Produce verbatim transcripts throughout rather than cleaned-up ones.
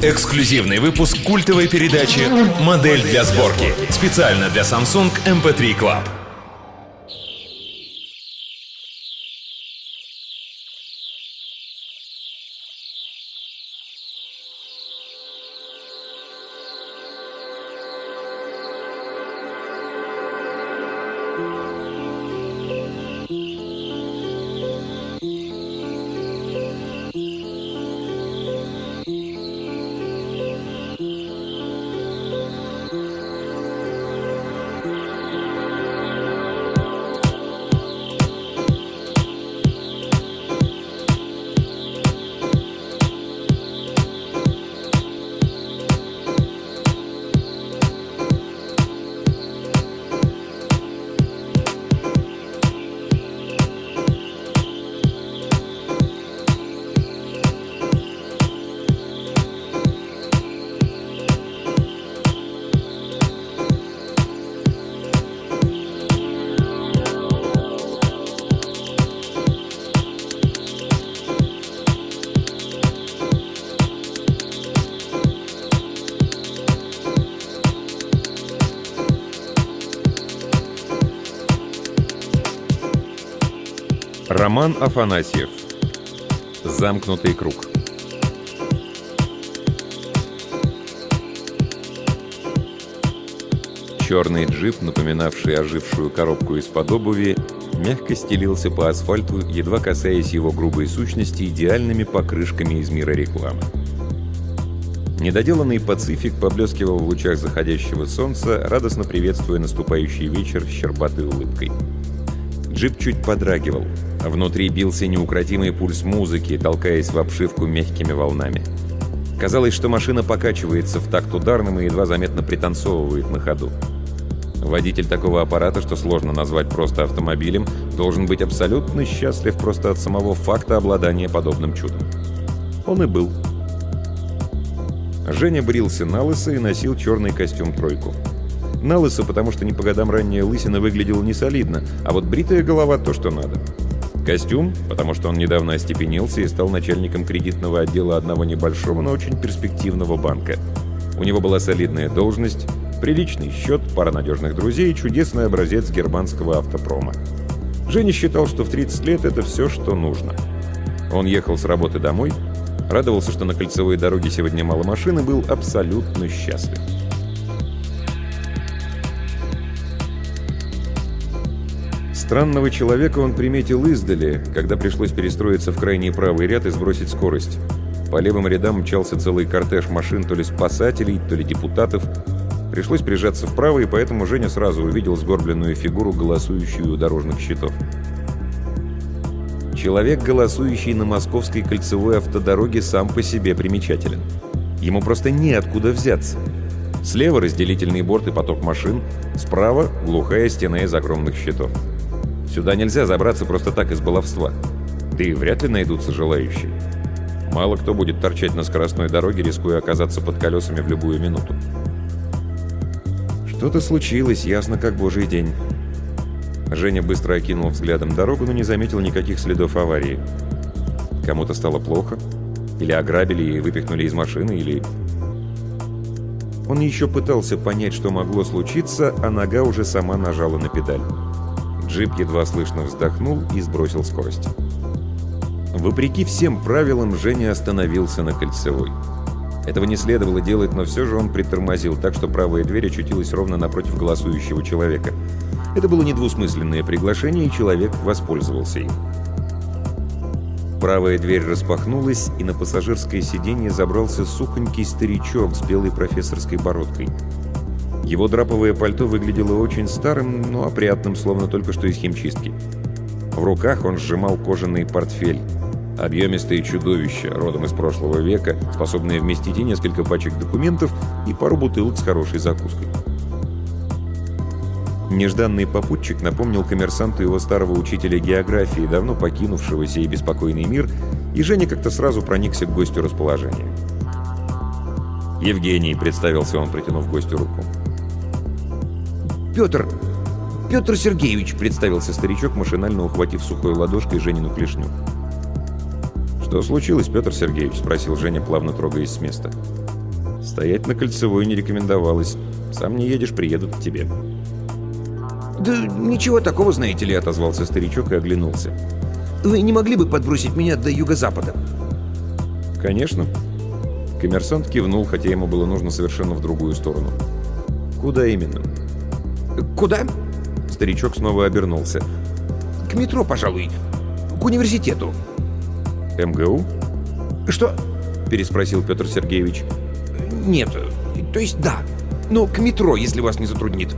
Эксклюзивный выпуск культовой передачи «Модель для сборки». Специально для Samsung эм пи три Club. Роман Афанасьев. Замкнутый круг. Черный джип, напоминавший ожившую коробку из-под обуви, мягко стелился по асфальту, едва касаясь его грубой сущности идеальными покрышками из мира рекламы. Недоделанный «Пацифик» поблескивал в лучах заходящего солнца, радостно приветствуя наступающий вечер щербатой улыбкой. Джип чуть подрагивал. Внутри бился неукротимый пульс музыки, толкаясь в обшивку мягкими волнами. Казалось, что машина покачивается в такт ударным и едва заметно пританцовывает на ходу. Водитель такого аппарата, что сложно назвать просто автомобилем, должен быть абсолютно счастлив просто от самого факта обладания подобным чудом. Он и был. Женя брился налысо и носил черный костюм-тройку. Налысо, потому что не по годам ранняя лысина выглядела несолидно, а вот бритая голова — то, что надо. Костюм, потому что он недавно остепенился и стал начальником кредитного отдела одного небольшого, но очень перспективного банка. У него была солидная должность, приличный счет, пара надежных друзей и чудесный образец германского автопрома. Женя считал, что в тридцать лет это все, что нужно. Он ехал с работы домой, радовался, что на кольцевой дороге сегодня мало машин, и был абсолютно счастлив. Странного человека он приметил издали, когда пришлось перестроиться в крайний правый ряд и сбросить скорость. По левым рядам мчался целый кортеж машин, то ли спасателей, то ли депутатов. Пришлось прижаться вправо, и поэтому Женя сразу увидел сгорбленную фигуру, голосующую у дорожных щитов. Человек, голосующий на московской кольцевой автодороге, сам по себе примечателен. Ему просто неоткуда взяться. Слева разделительный борт и поток машин, справа глухая стена из огромных щитов. Сюда нельзя забраться просто так из баловства. Да и вряд ли найдутся желающие. Мало кто будет торчать на скоростной дороге, рискуя оказаться под колесами в любую минуту. Что-то случилось, ясно как божий день. Женя быстро окинул взглядом дорогу, но не заметил никаких следов аварии. Кому-то стало плохо? Или ограбили и выпихнули из машины, или... Он еще пытался понять, что могло случиться, а нога уже сама нажала на педаль. Джип едва слышно вздохнул и сбросил скорость. Вопреки всем правилам, Женя остановился на кольцевой. Этого не следовало делать, но все же он притормозил так, что правая дверь очутилась ровно напротив голосующего человека. Это было недвусмысленное приглашение, и человек воспользовался им. Правая дверь распахнулась, и на пассажирское сиденье забрался сухонький старичок с белой профессорской бородкой. Его драповое пальто выглядело очень старым, но опрятным, словно только что из химчистки. В руках он сжимал кожаный портфель. Объемистое чудовище, родом из прошлого века, способное вместить и несколько пачек документов, и пару бутылок с хорошей закуской. Нежданный попутчик напомнил коммерсанту его старого учителя географии, давно покинувшего сей беспокойный мир, и Женя как-то сразу проникся к гостю расположением. «Евгений», — представился он, протянув гостю руку. «Петр! Петр Сергеевич!» — представился старичок, машинально ухватив сухой ладошкой Женину клешню. «Что случилось, Петр Сергеевич?» — спросил Женя, плавно трогаясь с места. Стоять на Кольцевой не рекомендовалось. Сам не едешь, приедут к тебе. «Да ничего такого, знаете ли», — Отозвался старичок и оглянулся. «Вы не могли бы подбросить меня до юго-запада?» «Конечно». Коммерсант кивнул, хотя ему было нужно совершенно в другую сторону. «Куда именно?» «Куда?» Старичок снова обернулся. «К метро, пожалуй. К университету». «эм гэ у?» «Что?» — переспросил Петр Сергеевич. «Нет. То есть да. Но к метро, если вас не затруднит».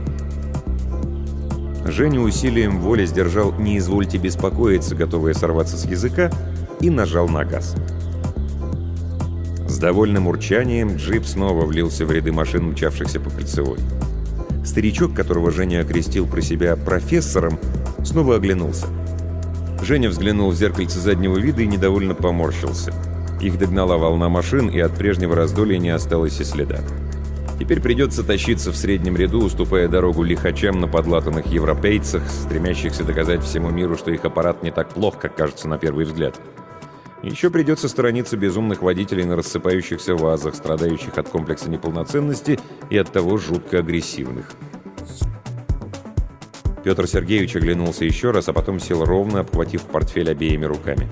Женя усилием воли сдержал «не извольте беспокоиться», готовые сорваться с языка, и нажал на газ. С довольным урчанием джип снова влился в ряды машин, мчавшихся по Кольцевой. Старичок, которого Женя окрестил про себя профессором, снова оглянулся. Женя взглянул в зеркальце заднего вида и недовольно поморщился. Их догнала волна машин, и от прежнего раздолья не осталось и следа. Теперь придется тащиться в среднем ряду, уступая дорогу лихачам на подлатанных европейцах, стремящихся доказать всему миру, что их аппарат не так плох, как кажется на первый взгляд. Еще придется сторониться безумных водителей на рассыпающихся вазах, страдающих от комплекса неполноценности и оттого жутко агрессивных. Петр Сергеевич оглянулся еще раз, а потом сел ровно, обхватив портфель обеими руками.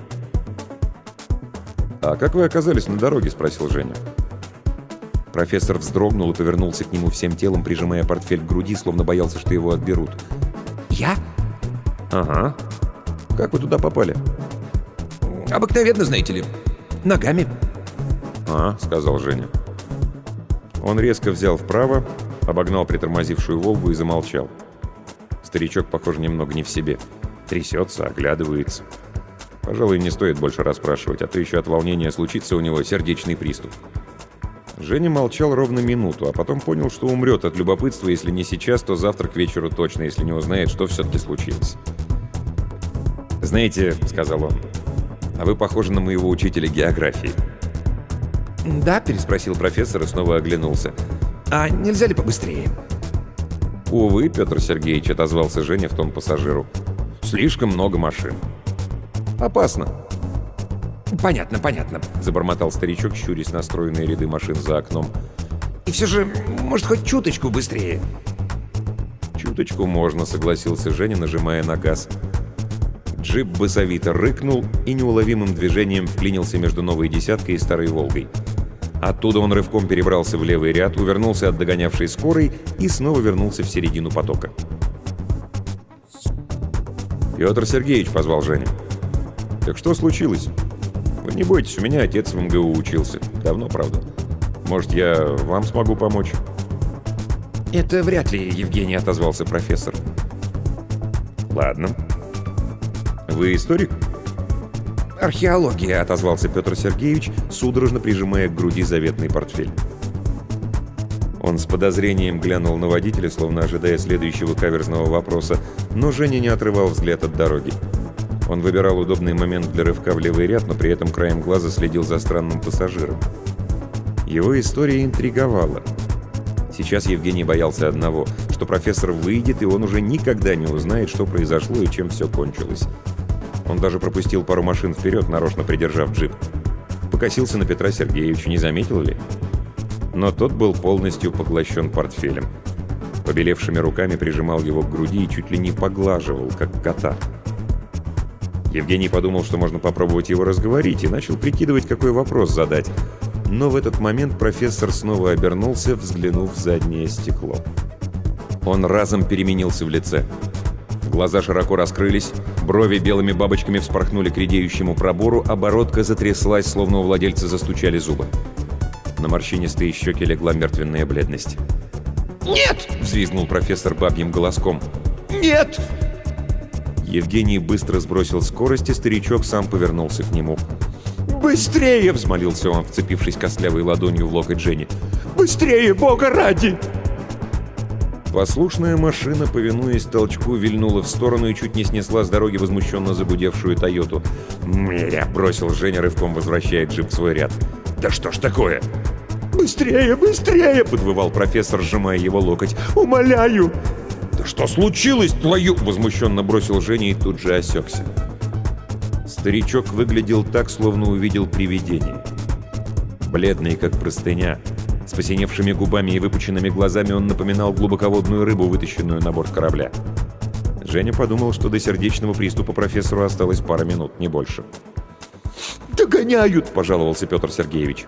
«А как вы оказались на дороге?» — спросил Женя. Профессор вздрогнул и повернулся к нему всем телом, прижимая портфель к груди, словно боялся, что его отберут. «Я?» «Ага. Как вы туда попали?» «Обыкновенно, знаете ли. Ногами». «А», — сказал Женя. Он резко взял вправо, обогнал притормозившую «Волгу» и замолчал. Старичок, похоже, немного не в себе. Трясется, оглядывается. Пожалуй, не стоит больше расспрашивать, а то еще от волнения случится у него сердечный приступ. Женя молчал ровно минуту, а потом понял, что умрет от любопытства, если не сейчас, то завтра к вечеру точно, если не узнает, что все-таки случилось. «Знаете, — сказал он, — а вы похожи на моего учителя географии». «Да?» — переспросил профессор и снова оглянулся. «А нельзя ли побыстрее?» «Увы, Петр Сергеевич», — отозвался Женя в тон пассажиру. «Слишком много машин. Опасно». «Понятно, понятно», — забормотал старичок, щурясь на стройные ряды машин за окном. «И все же, может, хоть чуточку быстрее?» «Чуточку можно», — согласился Женя, нажимая на газ. Джип басовито рыкнул и неуловимым движением вклинился между новой «десяткой» и старой «Волгой». Оттуда он рывком перебрался в левый ряд, увернулся от догонявшей скорой и снова вернулся в середину потока. «Петр Сергеевич», — позвал Женя. «Так что случилось? Вы не бойтесь, у меня отец в эм гэ у учился. Давно, правда. Может, я вам смогу помочь?» «Это вряд ли, Евгений», — отозвался профессор. «Ладно. Вы историк?» «Археология», — отозвался Петр Сергеевич, судорожно прижимая к груди заветный портфель. Он с подозрением глянул на водителя, словно ожидая следующего каверзного вопроса, но Женя не отрывал взгляд от дороги. Он выбирал удобный момент для рывка в левый ряд, но при этом краем глаза следил за странным пассажиром. Его история интриговала. Сейчас Евгений боялся одного, что профессор выйдет, и он уже никогда не узнает, что произошло и чем все кончилось. Он даже пропустил пару машин вперед, нарочно придержав джип. Покосился на Петра Сергеевича, не заметил ли? Но тот был полностью поглощен портфелем. Побелевшими руками прижимал его к груди и чуть ли не поглаживал, как кота. Евгений подумал, что можно попробовать его разговорить, и начал прикидывать, какой вопрос задать. Но в этот момент профессор снова обернулся, взглянув в заднее стекло. Он разом переменился в лице. Глаза широко раскрылись, брови белыми бабочками вспорхнули к редеющему пробору, а бородка затряслась, словно у владельца застучали зубы. На морщинистые щеки легла мертвенная бледность. «Нет!» — взвизгнул профессор бабьим голоском. «Нет!» Евгений быстро сбросил скорость, и старичок сам повернулся к нему. «Быстрее!» — взмолился он, вцепившись костлявой ладонью в локоть Жени. «Быстрее, Бога ради!» Послушная машина, повинуясь толчку, вильнула в сторону и чуть не снесла с дороги возмущенно загудевшую «Тойоту». «Мля!» — бросил Женя, рывком возвращая джип в свой ряд. «Да что ж такое?» «Быстрее, быстрее!» — подвывал профессор, сжимая его локоть. «Умоляю!» «Да что случилось, твою?» — возмущенно бросил Женя и тут же осекся. Старичок выглядел так, словно увидел привидение. Бледный, как простыня, С посиневшими губами и выпученными глазами он напоминал глубоководную рыбу, вытащенную на борт корабля. Женя подумал, что до сердечного приступа профессору осталось пара минут, не больше. «Догоняют!» — пожаловался Петр Сергеевич.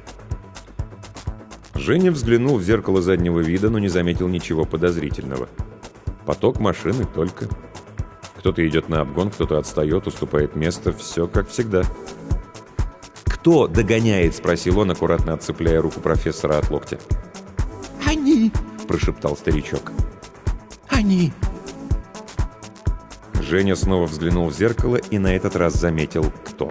Женя взглянул в зеркало заднего вида, но не заметил ничего подозрительного. Поток машины только. Кто-то идет на обгон, кто-то отстает, уступает место. Все как всегда. «Кто догоняет?» — спросил он, аккуратно отцепляя руку профессора от локтя. «Они!» — прошептал старичок. «Они!» Женя снова взглянул в зеркало и на этот раз заметил, кто.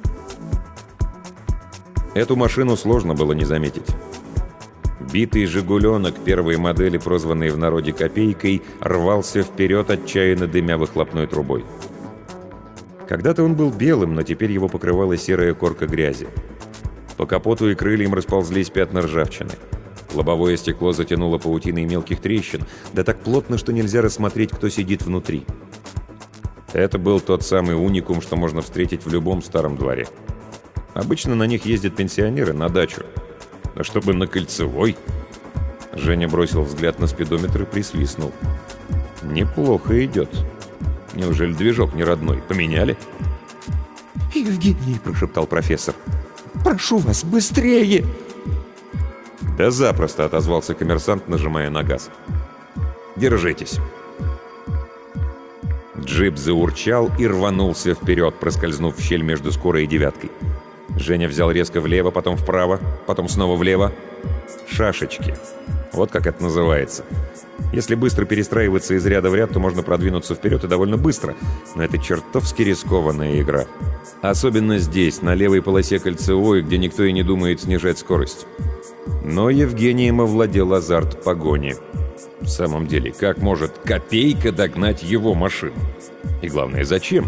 Эту машину сложно было не заметить. Битый «Жигуленок» первой модели, прозванный в народе «Копейкой», рвался вперед, отчаянно дымя выхлопной трубой. Когда-то он был белым, но теперь его покрывала серая корка грязи. По капоту и крыльям расползлись пятна ржавчины. Лобовое стекло затянуло паутиной мелких трещин, да так плотно, что нельзя рассмотреть, кто сидит внутри. Это был тот самый уникум, что можно встретить в любом старом дворе. Обычно на них ездят пенсионеры на дачу. А чтобы на Кольцевой... Женя бросил взгляд на спидометр и присвистнул. Неплохо идет. Неужели движок не родной? Поменяли? «Евгений!» — прошептал профессор. «Прошу вас, быстрее!» «Да запросто!» — отозвался коммерсант, нажимая на газ. «Держитесь!» Джип заурчал и рванулся вперед, проскользнув в щель между скорой и девяткой. Женя взял резко влево, потом вправо, потом снова влево. Шашечки. Вот как это называется. Если быстро перестраиваться из ряда в ряд, то можно продвинуться вперед и довольно быстро. Но это чертовски рискованная игра. Особенно здесь, на левой полосе Кольцевой, где никто и не думает снижать скорость. Но Евгением овладел азарт погони. В самом деле, как может «Копейка» догнать его машину? И главное, зачем?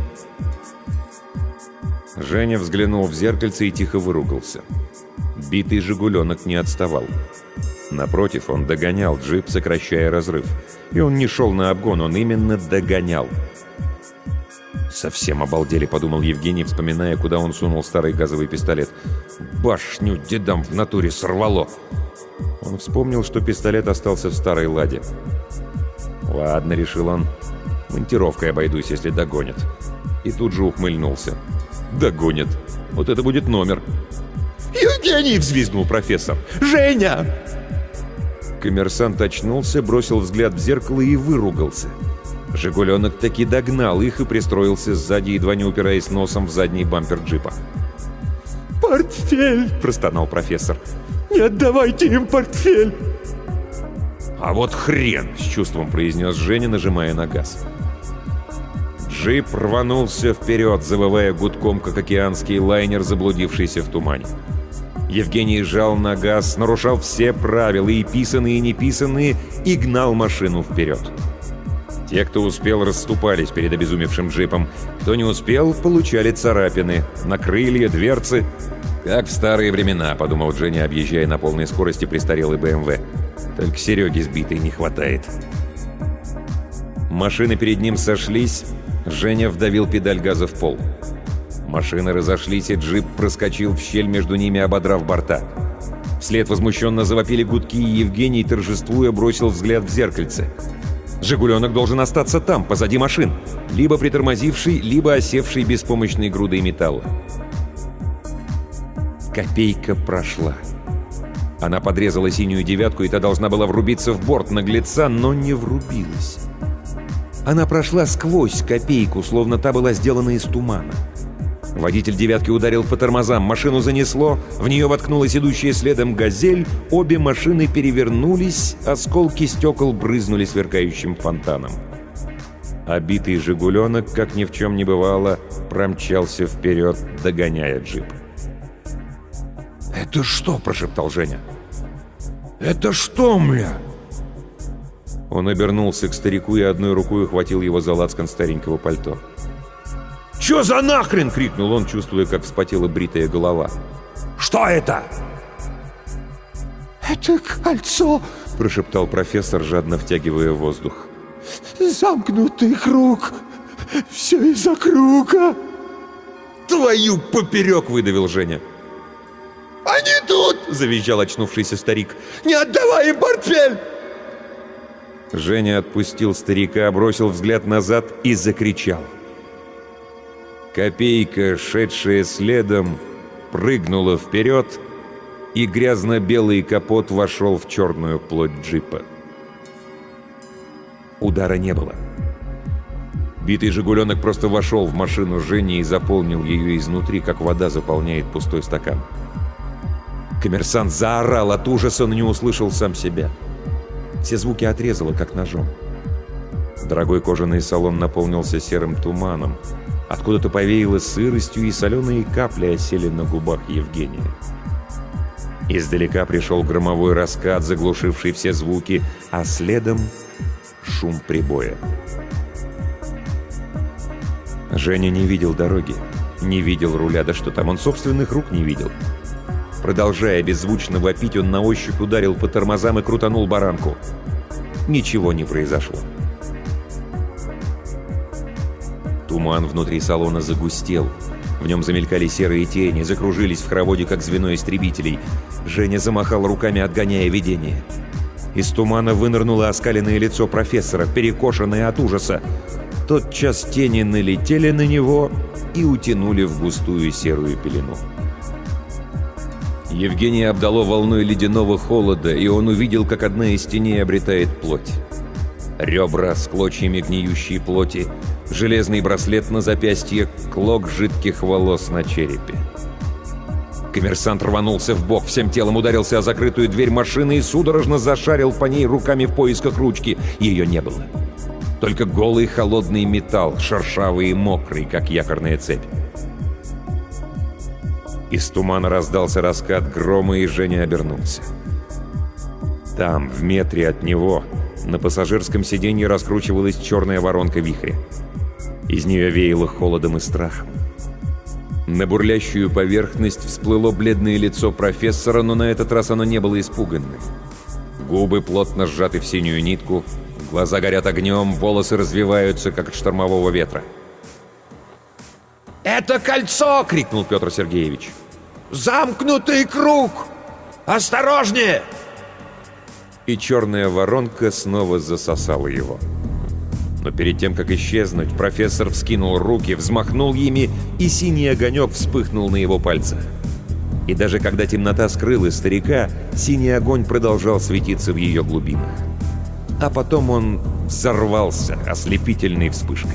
Женя взглянул в зеркальце и тихо выругался. Битый «Жигуленок» не отставал. Напротив, он догонял джип, сокращая разрыв. И он не шел на обгон, он именно догонял. «Совсем обалдели», — подумал Евгений, вспоминая, куда он сунул старый газовый пистолет. «Башню дедам в натуре сорвало!» Он вспомнил, что пистолет остался в старой ладе. «Ладно», — решил он, — «монтировкой обойдусь, если догонят». И тут же ухмыльнулся. «Догонят. Вот это будет номер». «Евгений!» — взвизгнул профессор. «Женя!» Коммерсант очнулся, бросил взгляд в зеркало и выругался. «Жигуленок» таки догнал их и пристроился сзади, едва не упираясь носом в задний бампер джипа. «Портфель!» — простонал профессор. «Не отдавайте им портфель!» «А вот хрен!» — с чувством произнес Женя, нажимая на газ. Джип рванулся вперед, завывая гудком, как океанский лайнер, заблудившийся в тумане. Евгений жал на газ, нарушал все правила, и писанные, и неписанные, и гнал машину вперед. Те, кто успел, расступались перед обезумевшим джипом. Кто не успел, получали царапины на крылья, дверцы. «Как в старые времена», — подумал Женя, объезжая на полной скорости престарелый бэ эм вэ. «Только Сереги сбитой не хватает». Машины перед ним сошлись. Женя вдавил педаль газа в пол. Машины разошлись, и джип проскочил в щель между ними, ободрав борта. Вслед возмущенно завопили гудки, и Евгений, торжествуя, бросил взгляд в зеркальце. «Жигуленок» должен остаться там, позади машин, либо притормозивший, либо осевший беспомощной грудой металла. «Копейка» прошла. Она подрезала синюю девятку, и та должна была врубиться в борт наглеца, но не врубилась. Она прошла сквозь «Копейку», словно та была сделана из тумана. Водитель «девятки» ударил по тормозам, машину занесло, в нее воткнулась идущая следом «Газель», обе машины перевернулись, осколки стекол брызнули сверкающим фонтаном. А битый «Жигуленок», как ни в чем не бывало, промчался вперед, догоняя джип. «Это что?» – прошептал Женя. «Это что, мля?» Он обернулся к старику и одной рукой ухватил его за лацкан старенького пальто. «Чё за нахрен?» — крикнул он, чувствуя, как вспотела бритая голова. «Что это?» «Это кольцо!» — прошептал профессор, жадно втягивая воздух. «Замкнутый круг! Все из-за круга!» «Твою поперек!» — выдавил Женя. «Они тут!» — завизжал очнувшийся старик. «Не отдавай им портфель!» Женя отпустил старика, бросил взгляд назад и закричал. Копейка, шедшая следом, прыгнула вперед, и грязно-белый капот вошел в черную плоть джипа. Удара не было. Битый «Жигуленок» просто вошел в машину Жени и заполнил ее изнутри, как вода заполняет пустой стакан. Коммерсант заорал от ужаса, но не услышал сам себя. Все звуки отрезало, как ножом. Дорогой кожаный салон наполнился серым туманом. Откуда-то повеяло сыростью, и соленые капли осели на губах Евгения. Издалека пришел громовой раскат, заглушивший все звуки, а следом шум прибоя. Женя не видел дороги, не видел руля, да что там, он собственных рук не видел. Продолжая беззвучно вопить, он на ощупь ударил по тормозам и крутанул баранку. Ничего не произошло. Туман внутри салона загустел. В нем замелькали серые тени, закружились в хороводе, как звено истребителей. Женя замахал руками, отгоняя видение. Из тумана вынырнуло оскаленное лицо профессора, перекошенное от ужаса. Тотчас тени налетели на него и утянули в густую серую пелену. Евгения обдало волной ледяного холода, и он увидел, как одна из теней обретает плоть. Ребра с клочьями гниющей плоти, железный браслет на запястье, клок жидких волос на черепе. Коммерсант рванулся в бок, всем телом ударился о закрытую дверь машины и судорожно зашарил по ней руками в поисках ручки. Ее не было. Только голый холодный металл, шершавый и мокрый, как якорная цепь. Из тумана раздался раскат грома, и Женя обернулся. Там, в метре от него, на пассажирском сиденье раскручивалась черная воронка вихря. Из нее веяло холодом и страхом. На бурлящую поверхность всплыло бледное лицо профессора, но на этот раз оно не было испуганным. Губы плотно сжаты в синюю нитку, глаза горят огнем, волосы развиваются, как от штормового ветра. «Это кольцо!» — крикнул Петр Сергеевич. «Замкнутый круг! Осторожнее!» И черная воронка снова засосала его. Но перед тем, как исчезнуть, профессор вскинул руки, взмахнул ими, и синий огонек вспыхнул на его пальцах. И даже когда темнота скрыла старика, синий огонь продолжал светиться в ее глубинах. А потом он взорвался ослепительной вспышкой.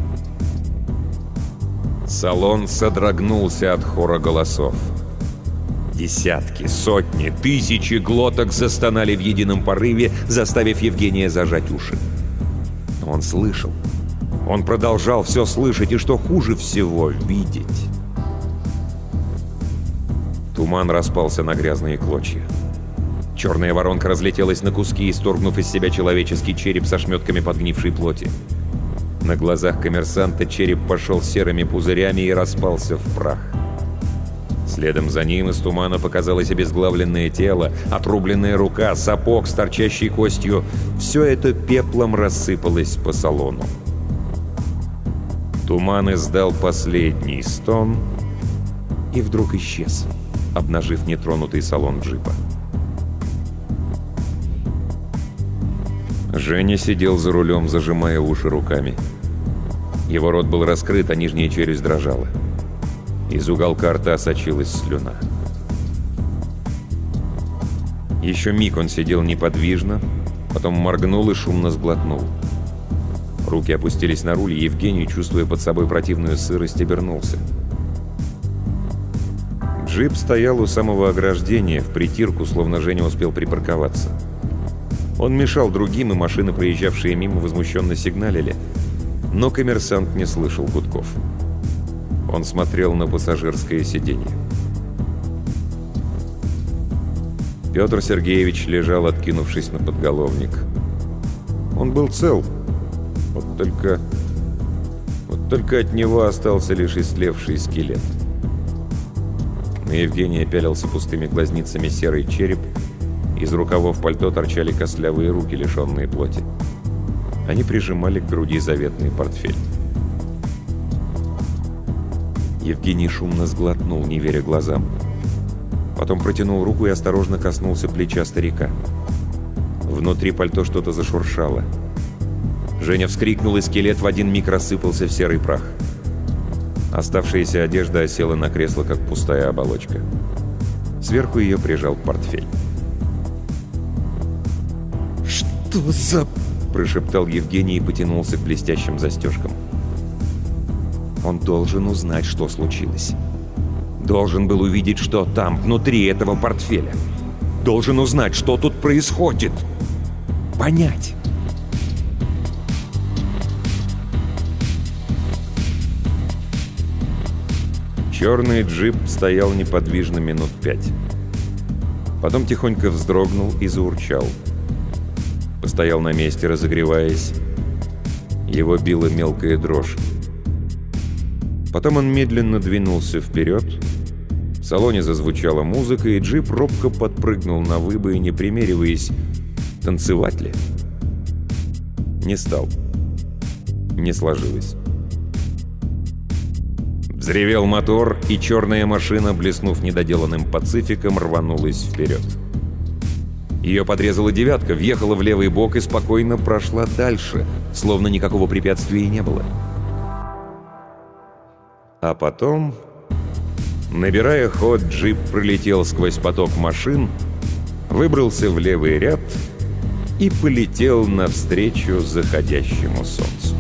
Салон содрогнулся от хора голосов. Десятки, сотни, тысячи глоток застонали в едином порыве, заставив Евгения зажать уши. Но он слышал. Он продолжал все слышать, и, что хуже всего, видеть. Туман распался на грязные клочья. Черная воронка разлетелась на куски, исторгнув из себя человеческий череп со шметками подгнившей плоти. На глазах коммерсанта череп пошел серыми пузырями и распался в прах. Следом за ним из тумана показалось обезглавленное тело, отрубленная рука, сапог с торчащей костью. Все это пеплом рассыпалось по салону. Туман издал последний стон и вдруг исчез, обнажив нетронутый салон джипа. Женя сидел за рулем, зажимая уши руками. Его рот был раскрыт, а нижняя челюсть дрожала. Из уголка рта сочилась слюна. Еще миг он сидел неподвижно, потом моргнул и шумно сглотнул. Руки опустились на руль, и Евгений, чувствуя под собой противную сырость, обернулся. Джип стоял у самого ограждения, в притирку, словно Женя успел припарковаться. Он мешал другим, и машины, проезжавшие мимо, возмущенно сигналили. Но коммерсант не слышал гудков. Он смотрел на пассажирское сиденье. Петр Сергеевич лежал, откинувшись на подголовник. Он был цел. Вот только... Вот только от него остался лишь истлевший скелет. На Евгения пялился пустыми глазницами серый череп. Из рукавов пальто торчали костлявые руки, лишенные плоти. Они прижимали к груди заветный портфель. Евгений шумно сглотнул, не веря глазам. Потом протянул руку и осторожно коснулся плеча старика. Внутри пальто что-то зашуршало. Женя вскрикнул, и скелет в один миг рассыпался в серый прах. Оставшаяся одежда осела на кресло, как пустая оболочка. Сверху ее прижал портфель. «Что за...» — прошептал Евгений и потянулся к блестящим застежкам. Он должен узнать, что случилось. Должен был увидеть, что там, внутри этого портфеля. Должен узнать, что тут происходит. Понять. Черный джип стоял неподвижно минут пять. Потом тихонько вздрогнул и заурчал. Постоял на месте, разогреваясь. Его била мелкая дрожь. Потом он медленно двинулся вперед. В салоне зазвучала музыка, и джип робко подпрыгнул на выбоине, примериваясь, танцевать ли. Не стал. Не сложилось. Взревел мотор, и черная машина, блеснув недоделанным пацификом, рванулась вперед. Ее подрезала девятка, въехала в левый бок и спокойно прошла дальше, словно никакого препятствия и не было. А потом, набирая ход, джип пролетел сквозь поток машин, выбрался в левый ряд и полетел навстречу заходящему солнцу.